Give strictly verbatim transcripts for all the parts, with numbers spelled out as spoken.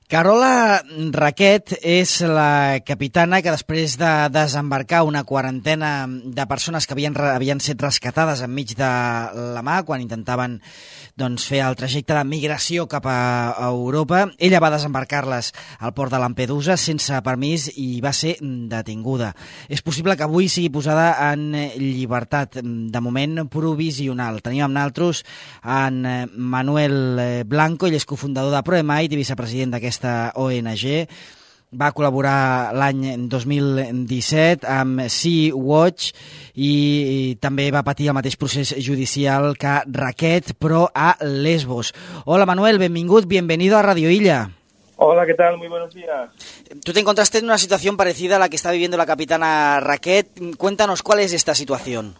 Carola Raquet és la capitana que després de desembarcar una quarantena de persones que havien, havien set rescatades enmig de la mar quan intentaven doncs, fer el trajecte de migració cap a Europa, ella va desembarcar-les al port de Lampedusa sense permís i va ser detinguda. És possible que avui sigui posada en llibertat, de moment provisional. Tenim amb nosaltres en Manuel Blanco, ell és cofundador de Proemite i vicepresident d'aquesta O N G. Va col·laborar l'any dos mil disset amb Sea-Watch i, i també va patir el mateix procés judicial que Raquet, però a Lesbos. Hola Manuel, benvingut, bienvenido a Radio Illa. Hola, ¿qué tal? Muy buenos días. Tú te encontraste en una situación parecida a la que está viviendo la capitana Raquet. Cuéntanos, ¿cuál es esta situación?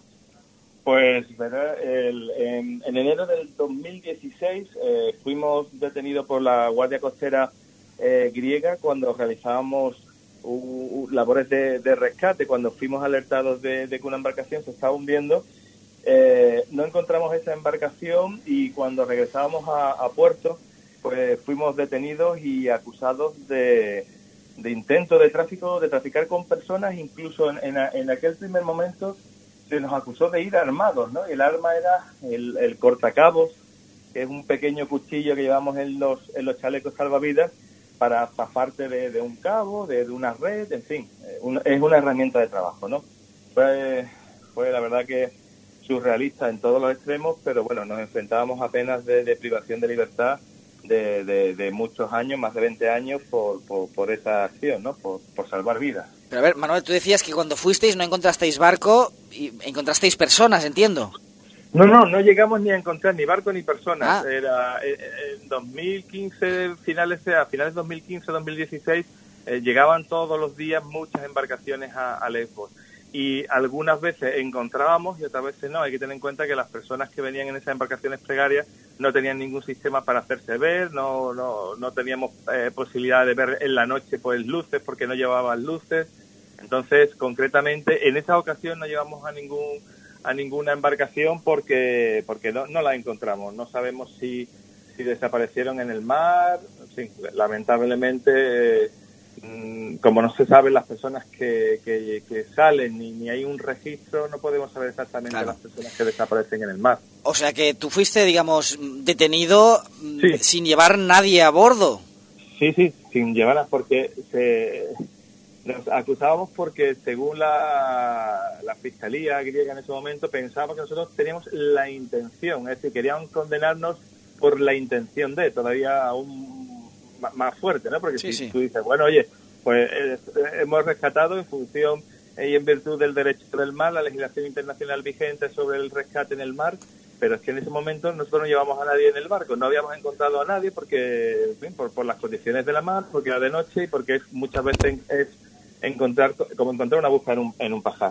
Pues, ¿verdad? El, en, en enero del dos mil dieciséis eh, fuimos detenidos por la Guardia Costera Eh, griega cuando realizábamos uh, uh, labores de, de rescate, cuando fuimos alertados de, de que una embarcación se estaba hundiendo. Eh, no encontramos esa embarcación y cuando regresábamos a, a puerto, pues fuimos detenidos y acusados de, de intento de tráfico, de traficar con personas. Incluso en, en, en aquel primer momento se nos acusó de ir armados, ¿no? El arma era el, el cortacabos, que es un pequeño cuchillo que llevamos en los, en los chalecos salvavidas para zafarte de, de un cabo, de, de una red, en fin, un, es una herramienta de trabajo, ¿no? Fue, fue la verdad que surrealista en todos los extremos, pero bueno, nos enfrentábamos a penas de, de privación de libertad de, de, de muchos años, más de veinte años, por, por, por esa acción, ¿no? Por, por salvar vidas. Pero a ver, Manuel, tú decías que cuando fuisteis no encontrasteis barco y encontrasteis personas, entiendo. No, no, no llegamos ni a encontrar ni barco ni personas. Ah. Era en eh, dos mil quince, finales, a finales de dos mil quince, dos mil dieciséis, eh, llegaban todos los días muchas embarcaciones a, a Lesbos. Y algunas veces encontrábamos y otras veces no. Hay que tener en cuenta que las personas que venían en esas embarcaciones precarias no tenían ningún sistema para hacerse ver, no, no, no teníamos eh, posibilidad de ver en la noche pues luces porque no llevaban luces. Entonces, concretamente, en esa ocasión no llevamos a ningún a ninguna embarcación porque porque no, no la encontramos. No sabemos si, si desaparecieron en el mar. Sí, lamentablemente, eh, como no se saben las personas que, que, que salen ni, ni hay un registro, no podemos saber exactamente claro. Las personas que desaparecen en el mar. O sea que tú fuiste, digamos, detenido sí. sin llevar nadie a bordo. Sí, sí, sin llevarlas porque se... Nos acusábamos porque, según la, la Fiscalía griega en ese momento, pensaba que nosotros teníamos la intención, es decir, querían condenarnos por la intención de, todavía aún más fuerte, ¿no? Porque sí, si sí. Tú dices, bueno, oye, pues eh, hemos rescatado en función y en virtud del derecho del mar, la legislación internacional vigente sobre el rescate en el mar, pero es que en ese momento nosotros no llevamos a nadie en el barco, no habíamos encontrado a nadie porque, en fin, por, por las condiciones de la mar, porque era de noche y porque es, muchas veces es encontrar como encontrar una busca en un, en un pajar.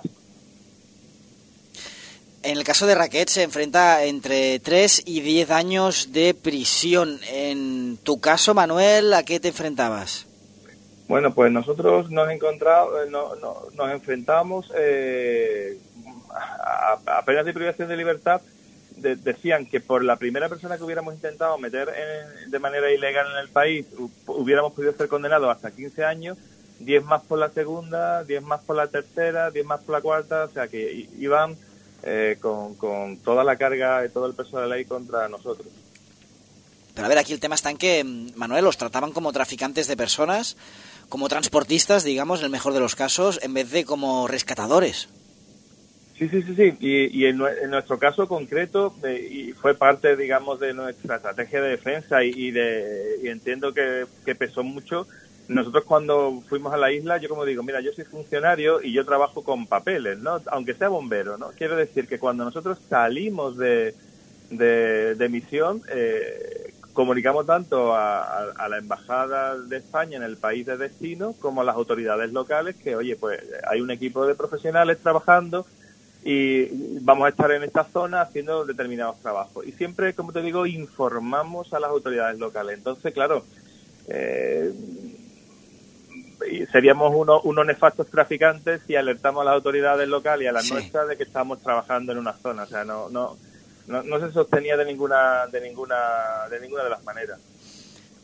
En el caso de Raquet se enfrenta entre tres y diez años de prisión. En tu caso, Manuel, ¿a qué te enfrentabas? Bueno, pues nosotros nos encontramos, no, no, nos enfrentamos eh, a, a penas de privación de libertad. De, decían que por la primera persona que hubiéramos intentado meter en, de manera ilegal en el país hubiéramos podido ser condenados hasta quince años, diez más por la segunda, diez más por la tercera, diez más por la cuarta, o sea que iban eh, con, con toda la carga y todo el peso de la ley contra nosotros. Pero a ver, aquí el tema está en que, Manuel, los trataban como traficantes de personas, como transportistas, digamos, en el mejor de los casos, en vez de como rescatadores. Sí, sí, sí, sí. Y, y en, en nuestro caso concreto, eh, y fue parte, digamos, de nuestra estrategia de defensa y, y, de, y entiendo que, que pesó mucho. Nosotros cuando fuimos a la isla, yo como digo, mira, yo soy funcionario y yo trabajo con papeles, ¿no? Aunque sea bombero, ¿no? Quiero decir que cuando nosotros salimos de, de, de misión, eh, comunicamos tanto a, a, a la Embajada de España en el país de destino como a las autoridades locales que, oye, pues hay un equipo de profesionales trabajando y vamos a estar en esta zona haciendo determinados trabajos. Y siempre, como te digo, informamos a las autoridades locales. Entonces, claro, eh, seríamos unos, unos nefastos traficantes si alertamos a las autoridades locales y a las sí. nuestras de que estamos trabajando en una zona. O sea, no no no, no se sostenía de ninguna de ninguna de ninguna de las maneras.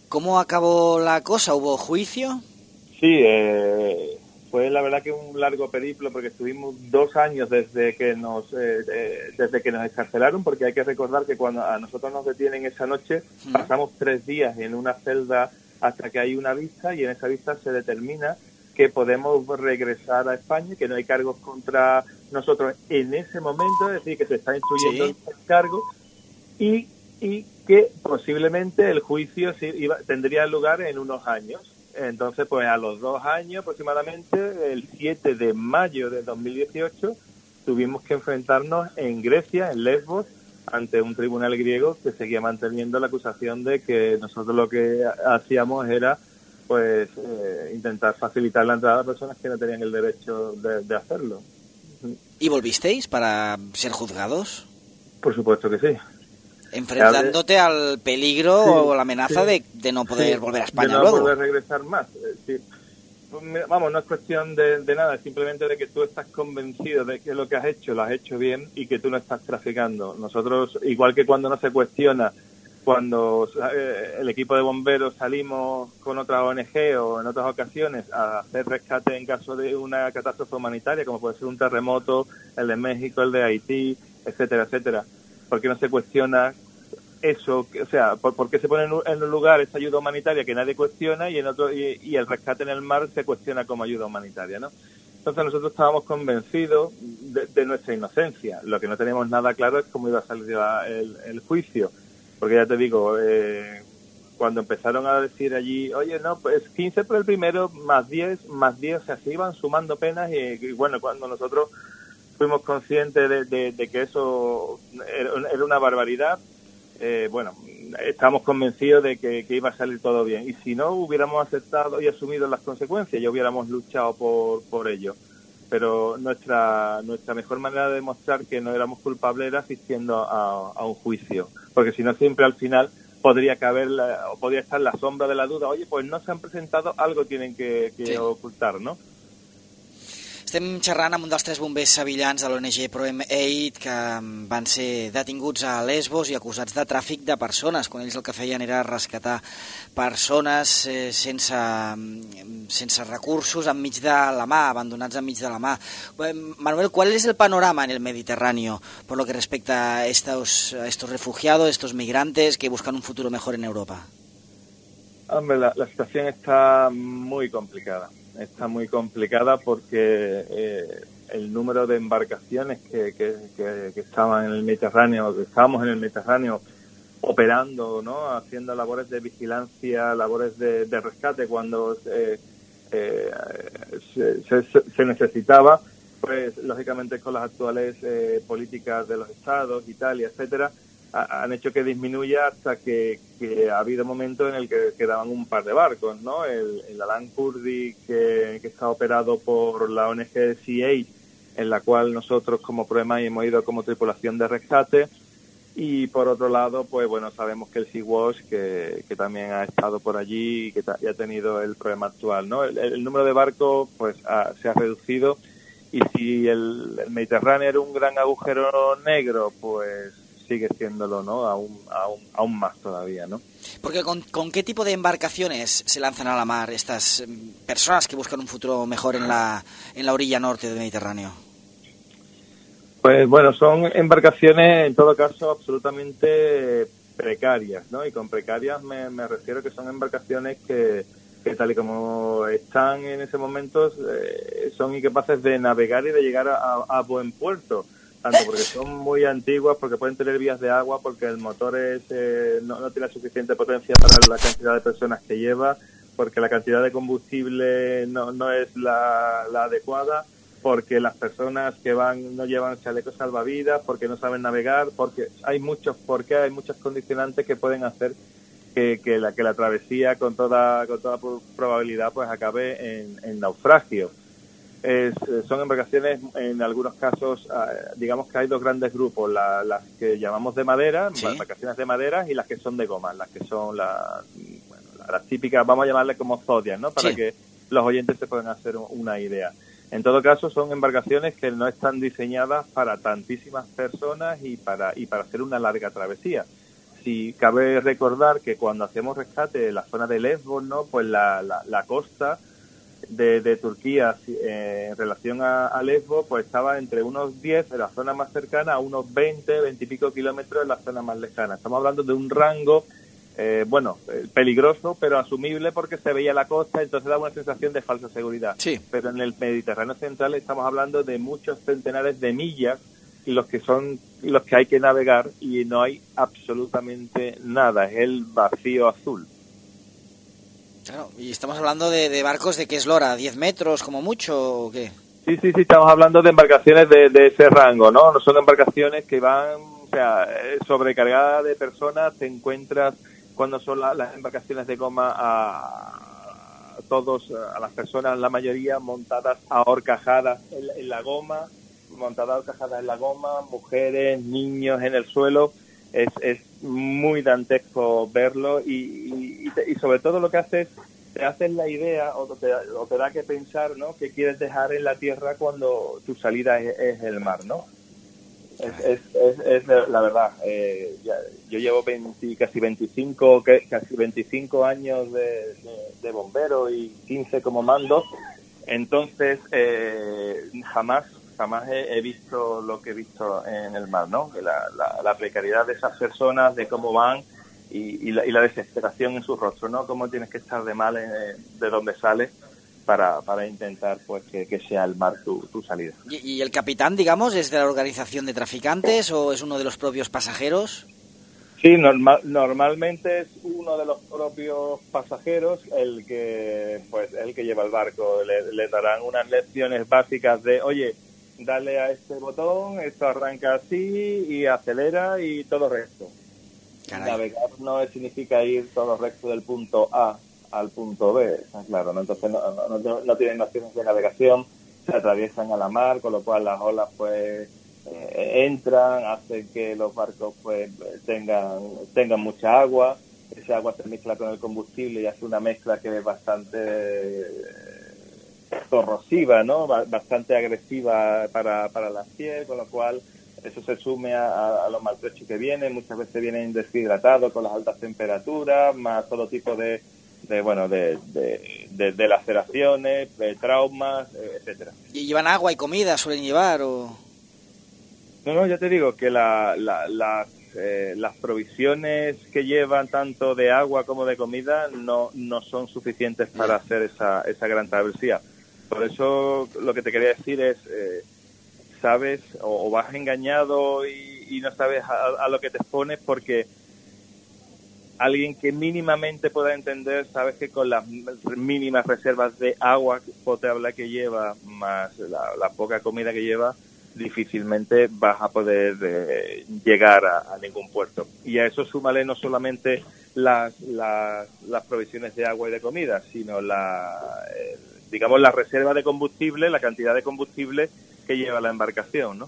¿Cómo acabó la cosa? ¿Hubo juicio? Sí, eh, fue la verdad que un largo periplo, porque estuvimos dos años desde que nos eh, eh, desde que nos excarcelaron, porque hay que recordar que cuando a nosotros nos detienen esa noche, uh-huh. pasamos tres días en una celda hasta que hay una vista, y en esa vista se determina que podemos regresar a España, que no hay cargos contra nosotros en ese momento, es decir, que se está instruyendo sí. el cargo, y, y que posiblemente el juicio sí, iba, tendría lugar en unos años. Entonces, pues a los dos años aproximadamente, el siete de mayo de dos mil dieciocho, tuvimos que enfrentarnos en Grecia, en Lesbos, ante un tribunal griego que seguía manteniendo la acusación de que nosotros lo que hacíamos era pues eh, intentar facilitar la entrada a personas que no tenían el derecho de, de hacerlo. ¿Y volvisteis para ser juzgados? Por supuesto que sí. Enfrentándote al peligro sí, o la amenaza sí, de, de no poder sí, volver a España de no luego. poder regresar más. Sí. Vamos, no es cuestión de, de nada, es simplemente de que tú estás convencido de que lo que has hecho lo has hecho bien y que tú no estás traficando. Nosotros, igual que cuando no se cuestiona, cuando eh, el equipo de bomberos salimos con otra O N G o en otras ocasiones a hacer rescate en caso de una catástrofe humanitaria, como puede ser un terremoto, el de México, el de Haití, etcétera, etcétera. ¿Por qué no se cuestiona eso? O sea, ¿por, por qué se pone en un lugar esa ayuda humanitaria que nadie cuestiona y en otro y, y el rescate en el mar se cuestiona como ayuda humanitaria, ¿no? Entonces nosotros estábamos convencidos de, de nuestra inocencia. Lo que no teníamos nada claro es cómo iba a salir la, el, el juicio. Porque ya te digo, eh, cuando empezaron a decir allí, oye, no, pues quince por el primero, más diez, más diez, o sea, se iban sumando penas y, y bueno, cuando nosotros fuimos conscientes de, de, de que eso era, era una barbaridad, eh, bueno, estábamos convencidos de que, que iba a salir todo bien. Y si no, hubiéramos aceptado y asumido las consecuencias y hubiéramos luchado por, por ello. Pero nuestra nuestra mejor manera de demostrar que no éramos culpables era asistiendo a, a un juicio. Porque si no, siempre al final podría caber la, o podría estar la sombra de la duda. Oye, pues no se han presentado, algo tienen que, que sí. ocultar, ¿no? Estem xerrant amb un dels tres bombers sevillans de l'O N G Proem Aid que van ser detinguts a Lesbos i acusats de tràfic de persones, quan ells el que feien era rescatar persones eh, sense, sense recursos enmig de la mar, abandonats enmig de la mar. Manuel, ¿cuál es el panorama en el Mediterráneo por lo que respecta a estos, a estos refugiados, estos migrantes que buscan un futuro mejor en Europa? Hombre, la, la situación está muy complicada. Está muy complicada porque eh, el número de embarcaciones que, que, que, que estaban en el Mediterráneo, que estábamos en el Mediterráneo operando, ¿no? Haciendo labores de vigilancia, labores de, de rescate cuando eh, eh, se, se, se necesitaba, pues lógicamente con las actuales eh, políticas de los estados, Italia, etcétera, han hecho que disminuya hasta que, que ha habido momentos en el que quedaban un par de barcos, ¿no? El, el Alan Kurdi, que, que está operado por la O N G C A, en la cual nosotros como Proem Aid hemos ido como tripulación de rescate, y por otro lado, pues bueno, sabemos que el Sea-Watch, que, que también ha estado por allí y que ta, y ha tenido el problema actual, ¿no? El, el número de barcos pues ha, se ha reducido, y si el, el Mediterráneo era un gran agujero negro, pues sigue siéndolo, ¿no? Aún, aún, aún más todavía, ¿no? Porque ¿con, ¿con qué tipo de embarcaciones se lanzan a la mar estas personas que buscan un futuro mejor en la, en la orilla norte del Mediterráneo? Pues bueno, son embarcaciones en todo caso absolutamente precarias, ¿no? Y con precarias me, me refiero que son embarcaciones que, que tal y como están en ese momento eh, son incapaces de navegar y de llegar a, a buen puerto. Tanto porque son muy antiguas, porque pueden tener vías de agua, porque el motor es, eh, no, no tiene suficiente potencia para la cantidad de personas que lleva, porque la cantidad de combustible no, no es la, la adecuada, porque las personas que van no llevan chalecos salvavidas, porque no saben navegar, porque hay muchos, porque hay muchos condicionantes que pueden hacer que, que la que la travesía con toda con toda probabilidad pues acabe en, en naufragio. Es, son embarcaciones, en algunos casos, digamos que hay dos grandes grupos, la, las que llamamos de madera, ¿sí? Embarcaciones de madera, y las que son de goma, las que son la, bueno, las típicas, vamos a llamarle como zodias, ¿no? Para sí. que los oyentes se puedan hacer una idea. En todo caso, son embarcaciones que no están diseñadas para tantísimas personas y para y para hacer una larga travesía, si cabe recordar que cuando hacemos rescate en la zona de Lesbos, ¿no? Pues la, la, la costa de, de Turquía eh, en relación a, a Lesbos, pues estaba entre unos diez en la zona más cercana a unos veinte, veinte y pico kilómetros en la zona más lejana. Estamos hablando de un rango, eh, bueno, eh, peligroso, pero asumible porque se veía la costa, entonces daba una sensación de falsa seguridad. Sí. Pero en el Mediterráneo central estamos hablando de muchos centenares de millas los que son los que hay que navegar y no hay absolutamente nada, es el vacío azul. Claro, y estamos hablando de, de barcos de qué eslora, diez metros como mucho o qué. Sí, sí, sí, estamos hablando de embarcaciones de, de ese rango, ¿no? No son embarcaciones que van, o sea, sobrecargadas de personas. Te encuentras cuando son la, las embarcaciones de goma a, a todos, a las personas, la mayoría montadas a horcajadas en, en la goma, montadas a horcajadas en la goma, mujeres, niños en el suelo. Es, es muy dantesco verlo y, y, y, te, y sobre todo lo que haces, te haces la idea o te, o te da que pensar, ¿no? Que quieres dejar en la tierra cuando tu salida es, es el mar, ¿no? Es, es, es, es la verdad. Eh, ya, yo llevo veinte, casi veinticinco, casi veinticinco años de, de, de bombero y quince como mando, entonces eh, jamás jamás he, he visto lo que he visto en el mar, ¿no? La, la, la precariedad de esas personas, de cómo van y, y, la, y la desesperación en su rostro, ¿no? Cómo tienes que estar de mal en, de donde sales para, para intentar pues que, que sea el mar tu, tu salida. ¿Y, ¿Y el capitán, digamos, es de la organización de traficantes o es uno de los propios pasajeros? Sí, normal, normalmente es uno de los propios pasajeros el que pues el que lleva el barco. Le, le darán unas lecciones básicas de, oye, dale a este botón, esto arranca así y acelera y todo recto. Caray. Navegar no significa ir todo recto del punto A al punto B, está claro, ¿no? Entonces no, no, no, no tienen nociones de navegación, se atraviesan a la mar, con lo cual las olas pues eh, entran, hacen que los barcos pues tengan, tengan mucha agua, esa agua se mezcla con el combustible y hace una mezcla que es bastante... Eh, corrosiva, ¿no? Bastante agresiva para, para la piel, con lo cual eso se sume a, a los maltrechos que vienen. Muchas veces vienen deshidratados con las altas temperaturas, más todo tipo de, de bueno, de, de, de, de laceraciones, de traumas, etcétera. ¿Y llevan agua y comida? ¿Suelen llevar o...? No, no, ya te digo que la, la, las, eh, las provisiones que llevan tanto de agua como de comida no, no son suficientes para hacer esa, esa gran travesía. Por eso lo que te quería decir es, eh, sabes o, o vas engañado y, y no sabes a, a lo que te expones porque alguien que mínimamente pueda entender, sabes que con las mínimas reservas de agua potable que lleva, más la, la poca comida que lleva, difícilmente vas a poder eh, llegar a, a ningún puerto. Y a eso súmale no solamente las, las, las provisiones de agua y de comida, sino la... Eh, digamos, la reserva de combustible, la cantidad de combustible que lleva la embarcación, ¿no?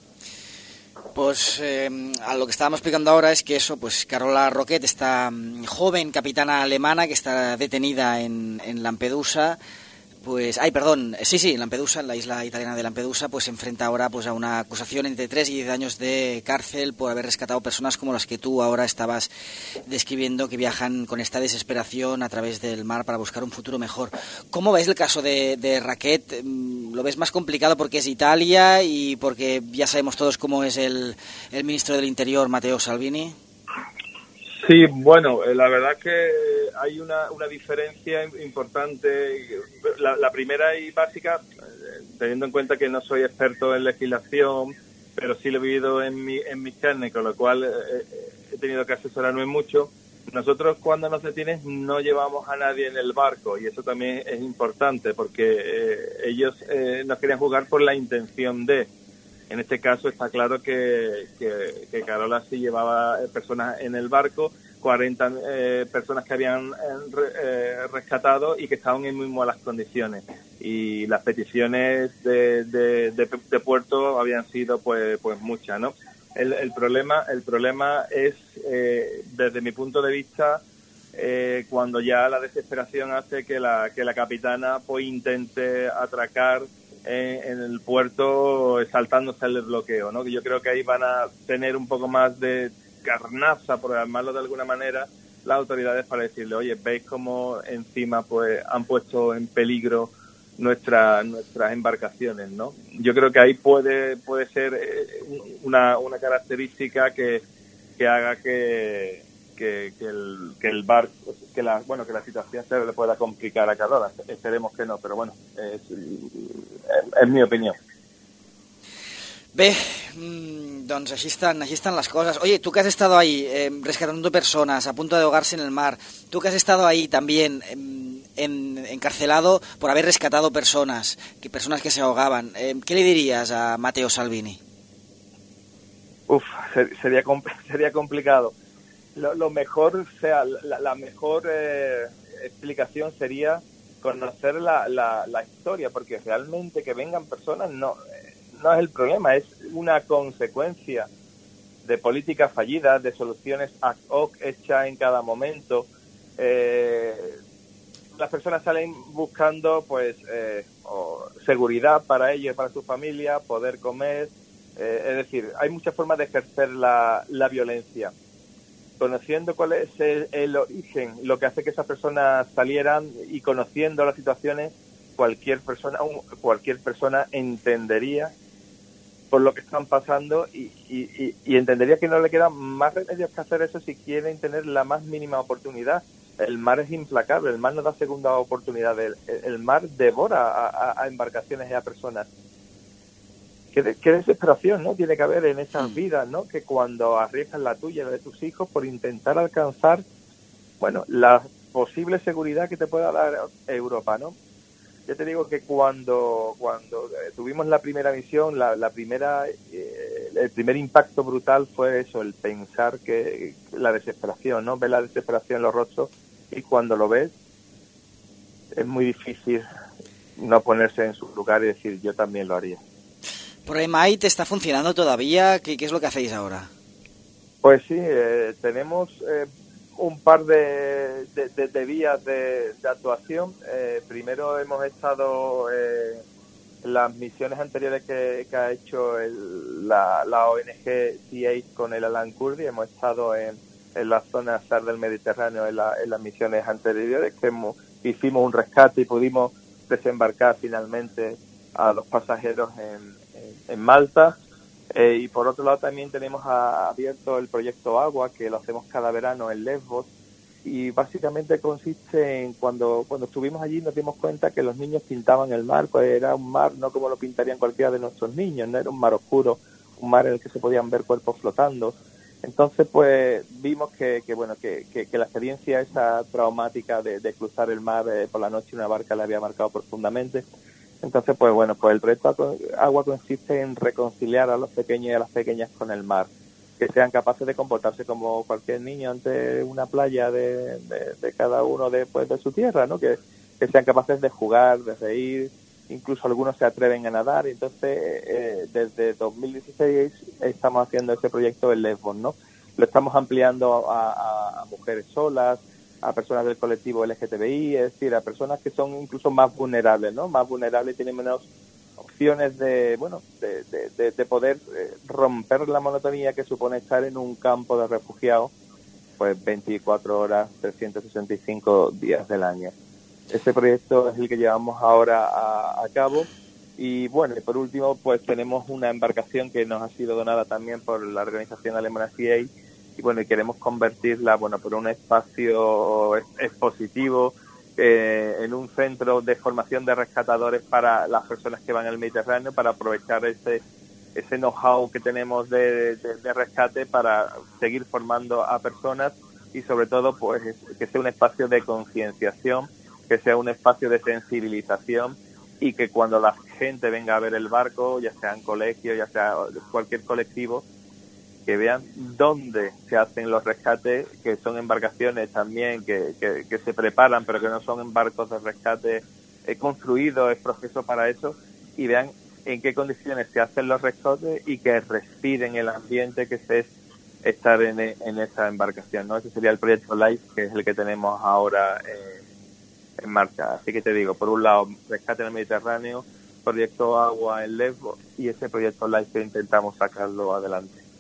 Pues eh, a lo que estábamos explicando ahora es que eso, pues Carola Roquet, esta joven capitana alemana que está detenida en, en Lampedusa, pues, ay, perdón, sí, sí, en Lampedusa, en la isla italiana de Lampedusa, pues se enfrenta ahora pues a una acusación entre tres y diez años de cárcel por haber rescatado personas como las que tú ahora estabas describiendo, que viajan con esta desesperación a través del mar para buscar un futuro mejor. ¿Cómo ves el caso de, de Raquet? ¿Lo ves más complicado porque es Italia y porque ya sabemos todos cómo es el, el ministro del Interior, Matteo Salvini? Sí, bueno, la verdad que hay una, una diferencia importante. La, la primera y básica, teniendo en cuenta que no soy experto en legislación, pero sí lo he vivido en mi, en mi carne, con lo cual eh, he tenido que asesorarme mucho. Nosotros cuando nos detienen no llevamos a nadie en el barco y eso también es importante porque eh, ellos eh, nos querían juzgar por la intención de... En este caso está claro que, que, que Carola sí llevaba personas en el barco, cuarenta eh, personas que habían eh, rescatado y que estaban en muy malas condiciones. Y las peticiones de, de, de, de puerto habían sido pues pues muchas, ¿no? El, el problema el problema es, eh, desde mi punto de vista, eh, cuando ya la desesperación hace que la, que la capitana pues intente atracar en el puerto saltándose el bloqueo, ¿no? Que yo creo que ahí van a tener un poco más de, carnaza, por llamarlo de alguna manera, las autoridades para decirle, oye, veis cómo encima pues han puesto en peligro nuestra, nuestras embarcaciones, ¿no? Yo creo que ahí puede puede ser una, una característica que, que haga que, que, que el que el barco, que la bueno que la situación se le pueda complicar a Cardona. Esperemos que no, pero bueno, es, es, es mi opinión. Bé, doncs així estan, així estan las cosas. Oye, tú que has estado ahí eh, rescatando personas a punto de ahogarse en el mar, tú que has estado ahí también eh, en, encarcelado por haber rescatado personas, que personas que se ahogaban, eh, ¿qué le dirías a Matteo Salvini? Uf, ser, sería sería complicado. Lo, lo mejor, o sea, la, la mejor eh, explicación sería conocer la, la, la historia, porque realmente que vengan personas no no es el problema, es una consecuencia de políticas fallidas, de soluciones ad hoc hechas en cada momento. Eh, las personas salen buscando pues eh, o seguridad para ellos, para su familia, poder comer, eh, es decir, hay muchas formas de ejercer la, la violencia. Conociendo cuál es el, el origen, lo que hace que esas personas salieran y conociendo las situaciones, cualquier persona, cualquier persona entendería por lo que están pasando y, y, y entendería que no le queda más remedios que hacer eso si quieren tener la más mínima oportunidad. El mar es implacable, el mar no da segunda oportunidad, el, el mar devora a, a, a embarcaciones y a personas. Qué, de, qué desesperación, ¿no?, tiene que haber en esas vidas, ¿no?, que cuando arriesgas la tuya y la de tus hijos por intentar alcanzar, bueno, la posible seguridad que te pueda dar Europa, ¿no? Yo te digo que cuando cuando tuvimos la primera misión, la, la primera eh, el primer impacto brutal fue eso, el pensar que la desesperación, ¿no? Ver la desesperación en los rostros y cuando lo ves es muy difícil no ponerse en su lugar y decir yo también lo haría. ¿Por ahí Might está funcionando todavía? ¿Qué, qué es lo que hacéis ahora? Pues sí, eh, tenemos eh, un par de, de, de, de vías de, de actuación. Eh, primero hemos estado eh, en las misiones anteriores que, que ha hecho el, la, la O N G C eight con el Alan Kurdi. Hemos estado en, en la zona SAR del Mediterráneo en, la, en las misiones anteriores, que hemos, hicimos un rescate y pudimos desembarcar finalmente a los pasajeros en, en, en Malta. Eh, y por otro lado también tenemos a, abierto el proyecto Agua, que lo hacemos cada verano en Lesbos, y básicamente consiste en cuando cuando estuvimos allí nos dimos cuenta que los niños pintaban el mar, pues era un mar no como lo pintarían cualquiera de nuestros niños, no era un mar oscuro, un mar en el que se podían ver cuerpos flotando. Entonces pues vimos que, que bueno que, que, que la experiencia esa traumática de, de cruzar el mar eh, por la noche en una barca le había marcado profundamente. Entonces, pues bueno, pues el proyecto Agua consiste en reconciliar a los pequeños y a las pequeñas con el mar, que sean capaces de comportarse como cualquier niño ante una playa de, de, de cada uno de, pues, de su tierra, ¿no? Que, que sean capaces de jugar, de reír, incluso algunos se atreven a nadar. Entonces, eh, desde dos mil dieciséis estamos haciendo este proyecto en Lesbos, ¿no? Lo estamos ampliando a, a, a mujeres solas, a personas del colectivo L G T B I, es decir, a personas que son incluso más vulnerables, ¿no? Más vulnerables y tienen menos opciones de, bueno, de, de, de, de poder eh, romper la monotonía que supone estar en un campo de refugiados, pues veinticuatro horas, trescientos sesenta y cinco días del año. Este proyecto es el que llevamos ahora a, a cabo. Y bueno, y por último, pues tenemos una embarcación que nos ha sido donada también por la organización alemana C A, y bueno, y queremos convertirla, bueno, por un espacio expositivo, eh, en un centro de formación de rescatadores para las personas que van al Mediterráneo, para aprovechar ese ese know-how que tenemos de, de, de rescate para seguir formando a personas y sobre todo pues que sea un espacio de concienciación, que sea un espacio de sensibilización y que cuando la gente venga a ver el barco, ya sea en colegio, ya sea cualquier colectivo, que vean dónde se hacen los rescates, que son embarcaciones también que, que, que se preparan, pero que no son barcos de rescate eh, construidos, es proceso para eso, y vean en qué condiciones se hacen los rescates y que respiren el ambiente que es estar en, en esa embarcación, ¿no? Ese sería el proyecto LIFE, que es el que tenemos ahora eh, en marcha. Así que te digo, por un lado, rescate en el Mediterráneo, proyecto Agua en Lesbos y ese proyecto LIFE que intentamos sacarlo adelante.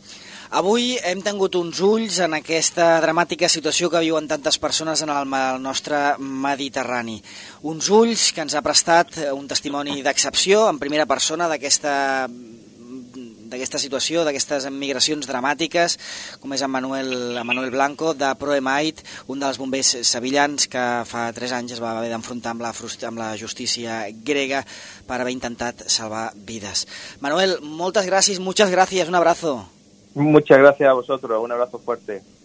Avui hem tingut uns ulls en aquesta dramàtica situació que viuen tantes persones en el, el nostre Mediterrani. Uns ulls que ens ha prestat un testimoni d'excepció en primera persona d'aquesta d'aquesta situació, d'aquestes migracions dramàtiques, com és en Manuel, en Manuel Blanco, de Proemait, un dels bombers sevillans que fa tres anys es va haver d'enfrontar amb la, amb la justícia grega per haver intentat salvar vides. Manuel, moltes gràcies, muchas gracias, un abrazo. Muchas gracias a vosotros, un abrazo fuerte.